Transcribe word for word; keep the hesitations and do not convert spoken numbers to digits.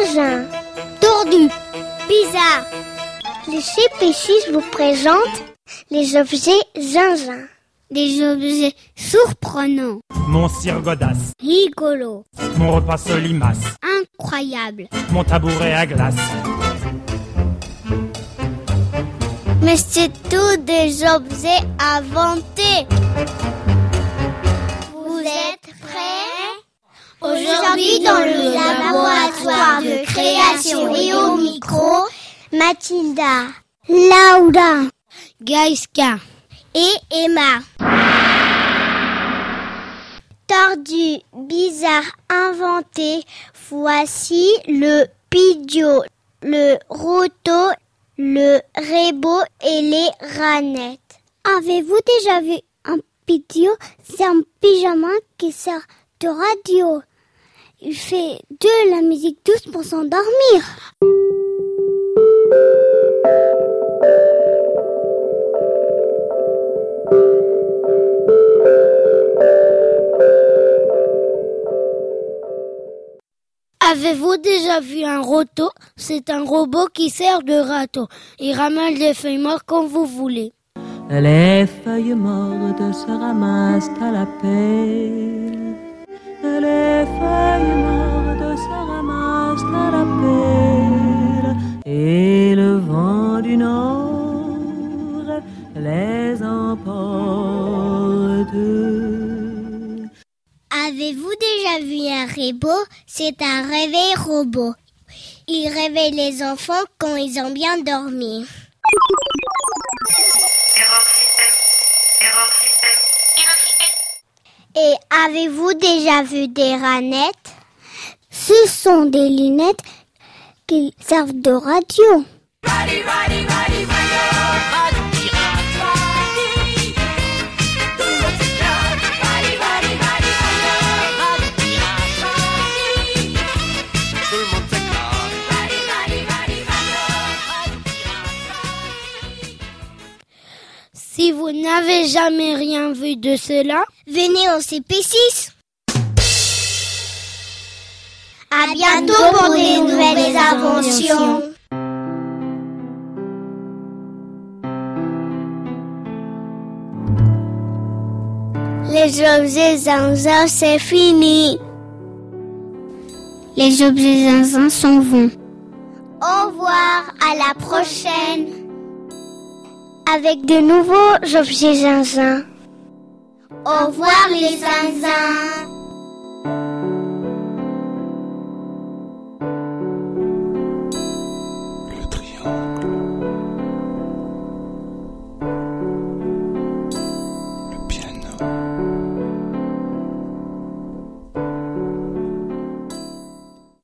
zinzin, tordu, bizarre. Les C P six vous présentent les objets zinzin. Des objets surprenants. Mon cire godasse. Rigolo. Mon repas solimace. Incroyable. Mon tabouret à glace. Mais c'est tous des objets inventés. Vous êtes prêts? Aujourd'hui, dans le laboratoire de création et au micro, Mathilda, Laura, Gaïska et Emma. Tordu, bizarre, inventé. Voici le pidio, le roto, le rébo et les ranettes. Avez-vous déjà vu un pidio? C'est un pyjama qui sert de radio. Il fait de la musique douce pour s'endormir. Avez-vous déjà vu un roto? C'est un robot qui sert de râteau. Il ramasse les feuilles mortes quand vous voulez. Les feuilles mortes se ramassent à la pelle. Les feuilles mortes se ramassent à la pelle. Et le vent du nord les emporte. Avez-vous déjà vu un rébo? C'est un réveil robot. Il réveille les enfants quand ils ont bien dormi. Erreur système. Erreur système. Erreur système. Et avez-vous déjà vu des ranettes? Ce sont des lunettes qui servent de radio. Radi, radi, radi, radio. Radio pirate, radi. Tout le monde s'éclate. Radi, radi, radi, radio. Radio pirate, radi. Tout le monde s'éclate. Radi, radi, radi, radio. Radio pirate, radi. Si vous n'avez jamais rien vu de cela, venez au C P six. À bientôt pour des nouvelles inventions. Les objets zinzin, c'est fini. Les objets zinzin s'en vont. Au revoir, à la prochaine. Avec de nouveaux objets zinzin. Au revoir les zinzins.